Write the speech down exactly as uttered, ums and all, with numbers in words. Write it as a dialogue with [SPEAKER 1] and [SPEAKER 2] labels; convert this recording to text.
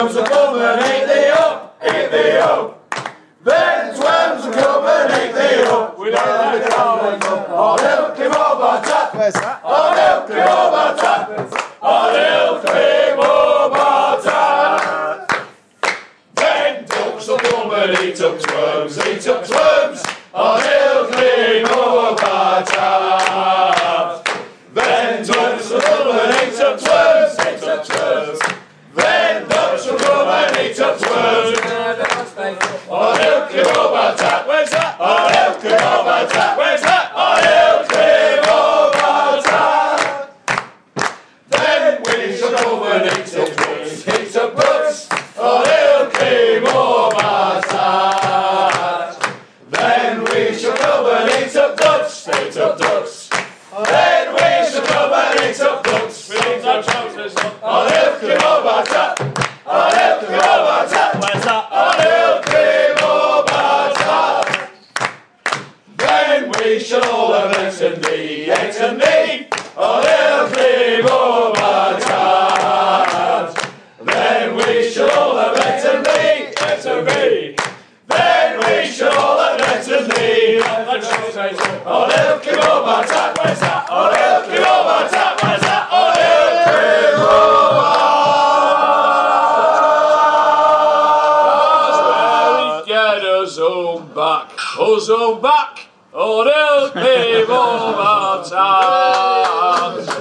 [SPEAKER 1] Twelves will come and eat thee up, eat thee up. Then twelves will come and eat thee up. We don't let it go. On ilk him over tap.
[SPEAKER 2] Where's that?
[SPEAKER 1] On ilk him over tap. On ilk him over tap. Then ducks will come and eat up twelves, eat up twelves. On ilk him over tap. Then ducks will come and eat up twelves, eat up twelves. Then ducks will come and eat up twelves. On ilk him over tap. Where's that? On ilk him over tap. Where's that? On ilk him over tap. Then we shall come and eat up ducks, eat up ducks. On ilk him over tap. Then we shall come and eat up ducks, eat up ducks. Then we shall come and eat up ducks. We eat our trousers up. On ilk him over tap. On ilk him over tap.
[SPEAKER 2] Where's that?
[SPEAKER 1] On ilk him over tap. Then we shall all have eggs and thee, eggs and thee. On ilk him over tap. Then we shall all have eggs and thee, eggs and thee. Then we shall all have eggs and thee. On ilk him over tap. Where's that? On ilk him over tap. Where's that? On ilk him over tap. Get us all back, us all back. On ilk him over tap.